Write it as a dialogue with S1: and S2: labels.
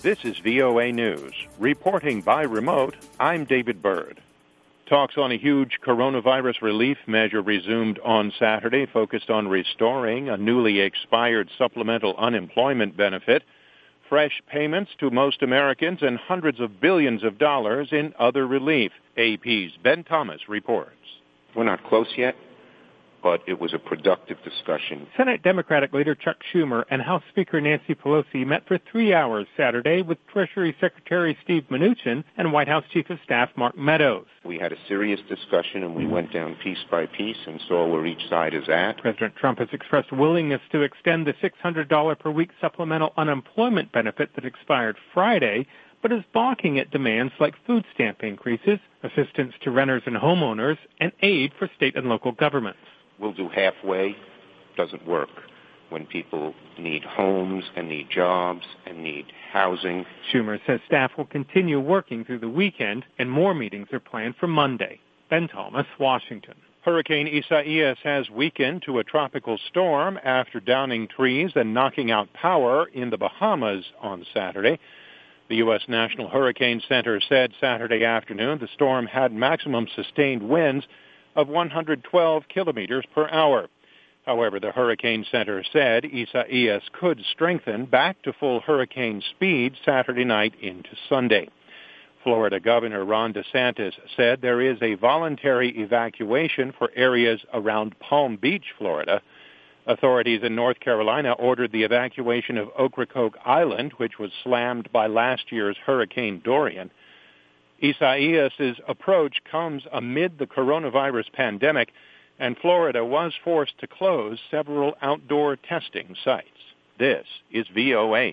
S1: This is VOA News. Reporting by remote, I'm David Byrd. Talks on a huge coronavirus relief measure resumed on Saturday, focused on restoring a newly expired supplemental unemployment benefit, fresh payments to most Americans, and hundreds of billions of dollars in other relief. AP's Ben Thomas reports.
S2: We're not close yet, but it was a productive discussion.
S3: Senate Democratic leader Chuck Schumer and House Speaker Nancy Pelosi met for 3 hours Saturday with Treasury Secretary Steve Mnuchin and White House Chief of Staff Mark Meadows.
S2: We had a serious discussion, and we went down piece by piece and saw where each side is at.
S3: President Trump has expressed willingness to extend the $600 per week supplemental unemployment benefit that expired Friday, but is balking at demands like food stamp increases, assistance to renters and homeowners, and aid for state and local governments.
S2: We'll do halfway. Doesn't work when people need homes and need jobs and need housing.
S3: Schumer says staff will continue working through the weekend, and more meetings are planned for Monday. Ben Thomas, Washington.
S1: Hurricane Isaias has weakened to a tropical storm after downing trees and knocking out power in the Bahamas on Saturday. The U.S. National Hurricane Center said Saturday afternoon the storm had maximum sustained winds of 112 kilometers per hour. However, the Hurricane Center said Isaias could strengthen back to full hurricane speed Saturday night into Sunday. Florida Governor Ron DeSantis said there is a voluntary evacuation for areas around Palm Beach, Florida. Authorities in North Carolina ordered the evacuation of Ocracoke Island, which was slammed by last year's Hurricane Dorian. Isaias' approach comes amid the coronavirus pandemic, and Florida was forced to close several outdoor testing sites. This is VOA